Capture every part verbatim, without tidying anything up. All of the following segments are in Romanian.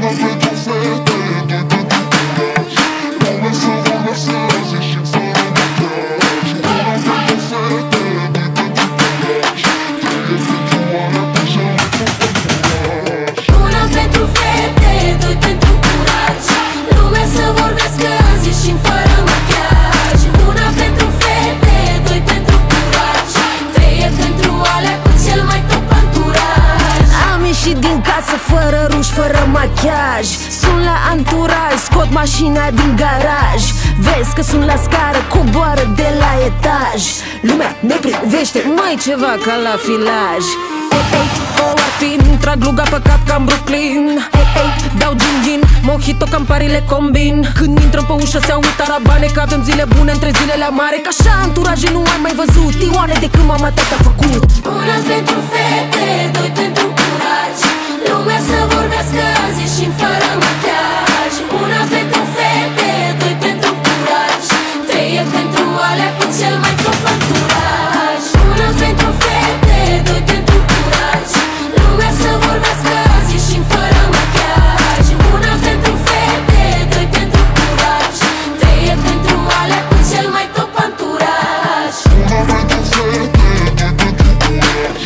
Fără ruș, fără machiaj, sunt la anturaj, scot mașina din garaj. Vezi că sunt la scară, coboară de la etaj. Lumea ne privește, mai ceva ca la filaj. Ei, ei, o ar fi, trag luga pe cap ca în Brooklyn. Ei, ei, dau gin-gin, mojito ca în Paris le combin. Când intrăm pe ușă se aud tarabane, că avem zile bune între zilele amare. Că așa anturaje nu ai mai văzut, Ioane, de când mama tata a făcut. Una pentru fete, doi pentru curaj. Lumea să vorbească azi și fără machiaj. Una pentru fete, doi pentru curaj. Trei e pentru alea cu cel mai top anturaj. Una pentru fete, doi pentru curaj. Lumea să vorbească azi și fără machiaj. Una pentru fete, doi pentru curaj. Trei e pentru alea cu cel mai top anturaj. Una pentru fete, doi pentru curaj.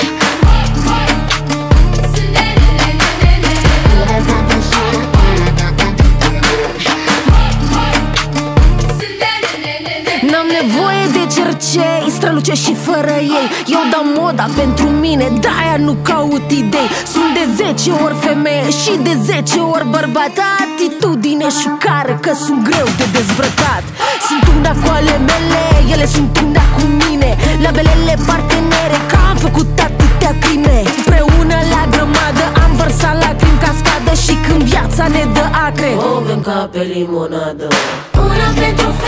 N-am nevoie de cercei, străluce și fără ei. Eu dau moda pentru mine, de-aia nu caut idei. Sunt de zece ori femeie și de zece ori bărbat. Atitudine șucară că sunt greu de dezbrăcat. Sunt una cu ale mele, ele sunt una cu mine. Labelele partenere, că am făcut atâtea crime. Împreună la grămadă am vărsat lacrimi cascadă. Și când viața ne dă acre, o bem ca pe limonadă. Una pentru